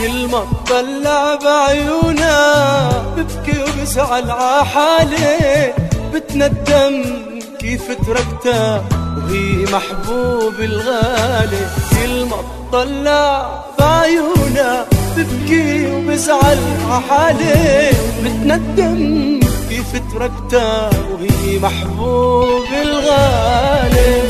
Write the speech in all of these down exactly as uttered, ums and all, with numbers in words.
كل ما اطلع بعيونا ببكي وبزعل عحالي، بتندم كيف تركتها وهي محبوبي الغالي. كل ما اطلع بعيونا ببكي وبزعل عحالي، بتندم كيف تركتها وهي محبوبي الغالي.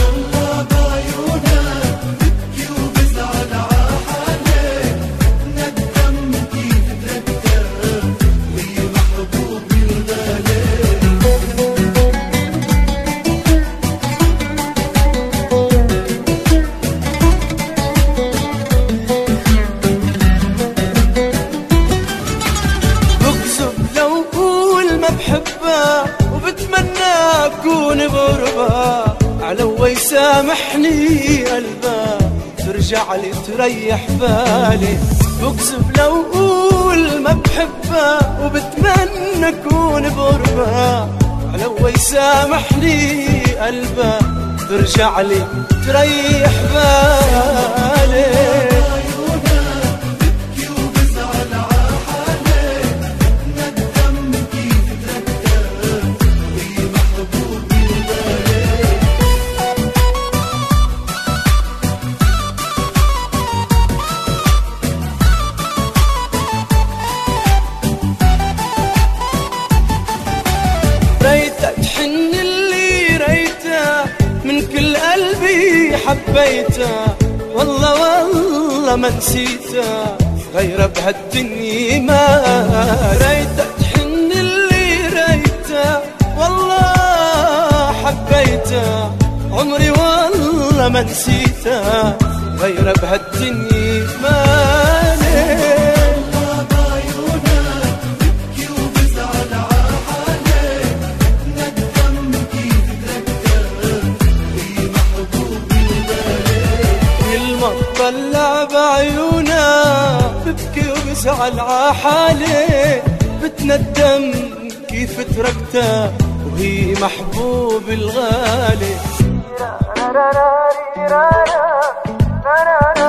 بحبها وبتمنى أكون بقربها، علو يسامحني قلبها ترجع لي تريح بالي. بكذب لو أقول ما بحبها وبتمنى أكون بقربها، علو يسامحني قلبها ترجع لي تريح بالي. ريتك تحن اللي ريته من كل قلبي حبيته، والله والله ما نسيته غير بهالدنيا ما. ريتك تحن اللي ريته والله حبيته، عمري والله ما نسيته غير بهالدنيا ما. طلع بعيونا ببكي وبزعل عحالي، بتندم كيف تركتها وهي محبوبي الغالي.